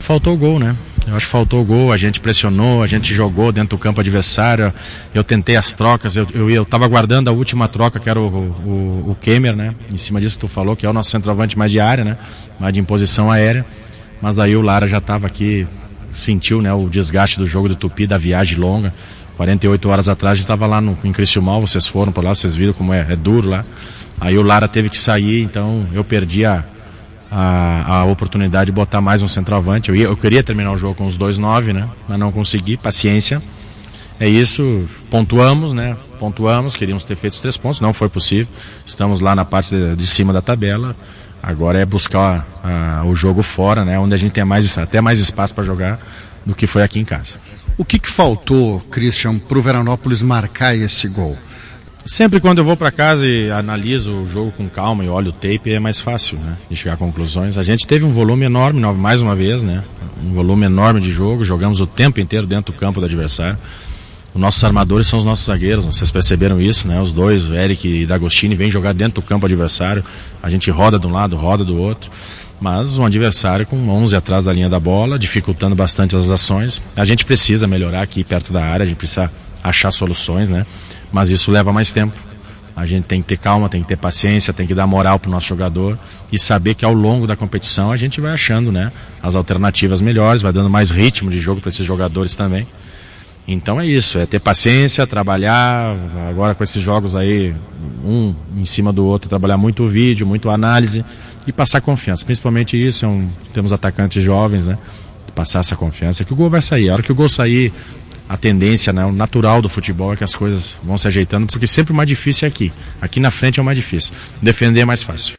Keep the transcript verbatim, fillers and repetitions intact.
faltou o gol, né? Eu acho que faltou o gol, a gente pressionou, a gente jogou dentro do campo adversário, eu tentei as trocas, eu, eu, eu tava aguardando a última troca, que era o, o, o Kemer, né? Em cima disso que tu falou, que é o nosso centroavante mais de área, né? Mais de imposição aérea, mas daí o Lara já tava aqui, sentiu, né, o desgaste do jogo do Tupi, da viagem longa, quarenta e oito horas atrás a gente estava lá no, em Criciúmal, vocês foram por lá, vocês viram como é, é duro lá, aí o Lara teve que sair, então eu perdi a, a, a oportunidade de botar mais um centroavante, eu, ia, eu queria terminar o jogo com os dois nove, né, mas não consegui, paciência, é isso, pontuamos, né, pontuamos, queríamos ter feito os três pontos, não foi possível, estamos lá na parte de, de cima da tabela. Agora é buscar a, a, o jogo fora, né, onde a gente tem mais, até mais espaço para jogar do que foi aqui em casa. O que, que faltou, Christian, para o Veranópolis marcar esse gol? Sempre quando eu vou para casa e analiso o jogo com calma e olho o tape, é mais fácil, né, de chegar a conclusões. A gente teve um volume enorme, mais uma vez, né, um volume enorme de jogo, jogamos o tempo inteiro dentro do campo do adversário. Os nossos armadores são os nossos zagueiros, vocês perceberam isso, né? Os dois, o Eric e D'Agostini, vêm jogar dentro do campo adversário. A gente roda de um lado, roda do outro. Mas um adversário com onze atrás da linha da bola, dificultando bastante as ações. A gente precisa melhorar aqui perto da área, a gente precisa achar soluções, né? Mas isso leva mais tempo. A gente tem que ter calma, tem que ter paciência, tem que dar moral pro nosso jogador e saber que ao longo da competição a gente vai achando, né, as alternativas melhores, vai dando mais ritmo de jogo para esses jogadores também. Então é isso, é ter paciência, trabalhar, agora com esses jogos aí, um em cima do outro, trabalhar muito vídeo, muito análise e passar confiança, principalmente isso, é um, temos atacantes jovens, né, passar essa confiança, que o gol vai sair, a hora que o gol sair, a tendência, né, o natural do futebol é que as coisas vão se ajeitando, porque sempre o mais difícil é aqui, aqui na frente é o mais difícil, defender é mais fácil.